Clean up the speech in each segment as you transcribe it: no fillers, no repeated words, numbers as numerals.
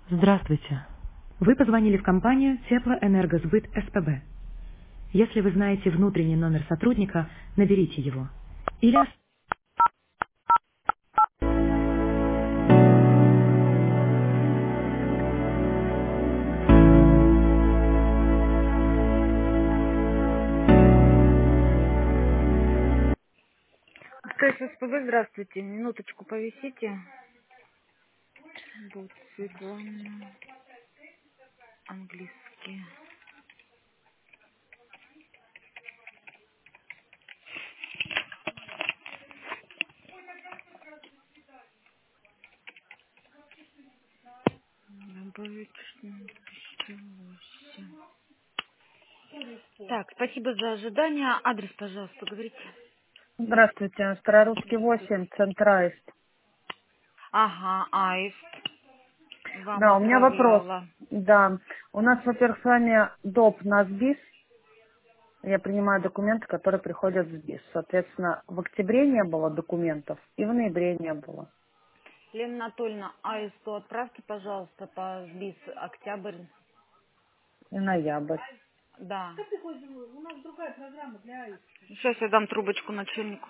Здравствуйте. Вы позвонили в компанию Теплоэнергосбыт СПБ. Если вы знаете внутренний номер сотрудника, наберите его. Или... То есть, СПБ, здравствуйте. Минуточку повисите. Будет Светлана, английский. Добавить 1008. Так, спасибо за ожидание. Адрес, пожалуйста, говорите. Здравствуйте, Старорусский Здравствуйте. 8, Центрайст. Ага, Аист вам Да, у меня вопрос. отправляла. Да, у нас, во-первых, с вами доп. На СБИС. Я принимаю документы, которые приходят в СБИС. Соответственно, в октябре не было документов и в ноябре не было. Лена Анатольевна, Аисту отправьте, пожалуйста, по СБИС октябрь. И ноябрь. Да. Сейчас я дам трубочку начальнику.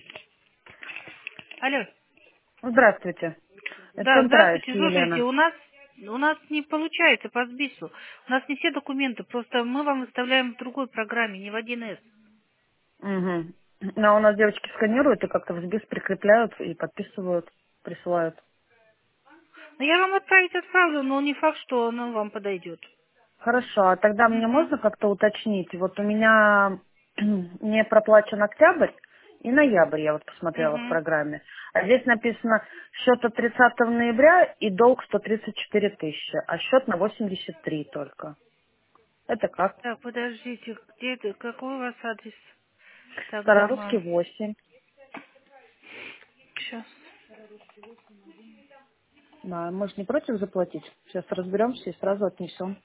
Алло. Здравствуйте. Это Да, Центрайст, здравствуйте. Слушайте, Елена. у нас не получается по СБИСу. У нас не все документы, просто мы вам выставляем в другой программе, не в 1С. Угу. Но у нас девочки сканируют и как-то в СБИС прикрепляют и подписывают, присылают. Но я вам отправить отправлю, но не факт, что оно вам подойдет. Хорошо, а тогда мне Мгм. можно как-то уточнить? Вот у меня не проплачен октябрь и ноябрь, я вот посмотрела в Мгм. программе. А здесь написано счет от 30 ноября и долг 134 тысячи, а счет на 83 только. Это как? Так, подождите, где это, какой у вас адрес? Так, Старорусский дома. 8. Сейчас. Да, мы же не против заплатить. Сейчас разберемся и сразу отнесем.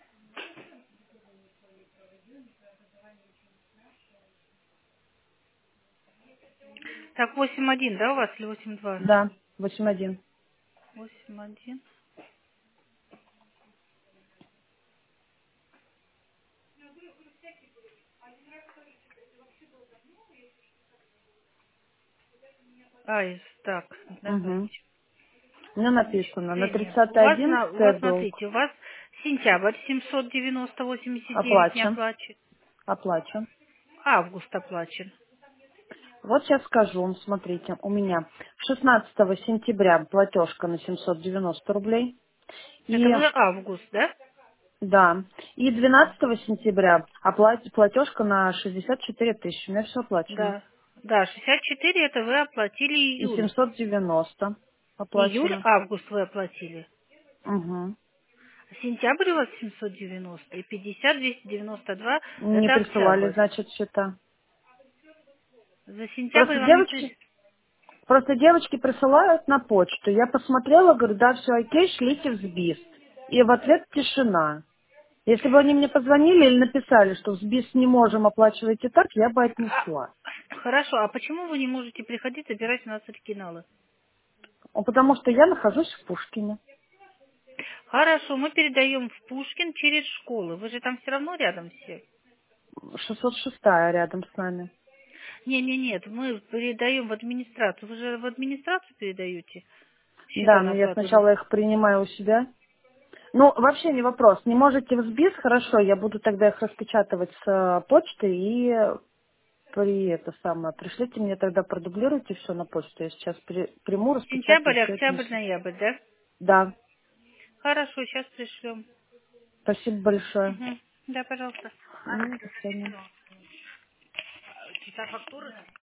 Так, 8.1, да, у вас или 8.2? Да, 8.1. 8.1. Так, Угу. давайте. У меня написано на Начисление. У вас, 30.11 долг. смотрите, у вас сентябрь 790,89 не Оплачен. оплачен. Оплачен. Август оплачен. Вот сейчас скажу вам, смотрите, у меня 16 сентября платежка на 790 рублей. И, Это вы август, да? да, и 12 сентября платежка на 64 тысячи. У меня все оплачено. Да. Да, 64 это вы оплатили И июль. 790 Июль, оплачено. август вы оплатили. Угу. Сентябрь у вас 790 и 50, 292 Не это присылали, октябрь. значит, счета. За сентябрь Просто вам не девочки, пришли. просто девочки присылают на почту. Я посмотрела, говорю, да, все окей, шлите в СБИС. И в ответ тишина. Если бы они мне позвонили или написали, что в СБИС не можем, оплачивайте так, я бы отнесла. Хорошо, а почему вы не можете приходить забирать у нас оригиналы? Потому что я нахожусь в Пушкине. Хорошо, мы передаем в Пушкин через школы. Вы же там все равно рядом все. 606 рядом с нами. Нет, мы передаем в администрацию. Вы же в администрацию передаете счета Да, на но я оплату. сначала их принимаю у себя. Ну, вообще не вопрос. Не можете в СБИС, хорошо, я буду тогда их распечатывать с почты и при это самое. Пришлите мне тогда, продублируйте все на почту. Я сейчас приму, распечатаю, Сентябрь, все октябрь, отнесу. ноябрь, да? Да, Хорошо, сейчас пришлем. спасибо большое. Мгм. Да, пожалуйста. До свидания. Чита фактуры?